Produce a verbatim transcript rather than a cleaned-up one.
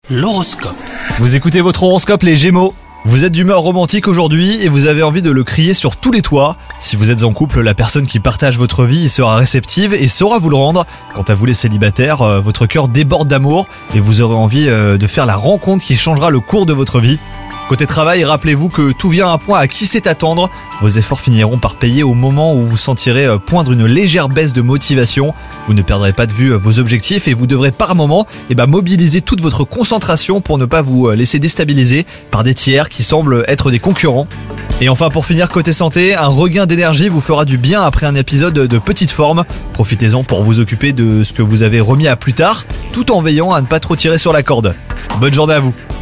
L'horoscope. Vous écoutez votre horoscope les Gémeaux. Vous êtes d'humeur romantique aujourd'hui et vous avez envie de le crier sur tous les toits. Si vous êtes en couple, la personne qui partage votre vie sera réceptive et saura vous le rendre. Quant à vous les célibataires, euh, votre cœur déborde d'amour et vous aurez envie euh, de faire la rencontre qui changera le cours de votre vie. Côté travail, rappelez-vous que tout vient à un point à qui sait attendre. Vos efforts finiront par payer au moment où vous sentirez poindre une légère baisse de motivation. Vous ne perdrez pas de vue vos objectifs et vous devrez par moment eh ben, mobiliser toute votre concentration pour ne pas vous laisser déstabiliser par des tiers qui semblent être des concurrents. Et enfin pour finir côté santé, un regain d'énergie vous fera du bien après un épisode de petite forme. Profitez-en pour vous occuper de ce que vous avez remis à plus tard, tout en veillant à ne pas trop tirer sur la corde. Bonne journée à vous.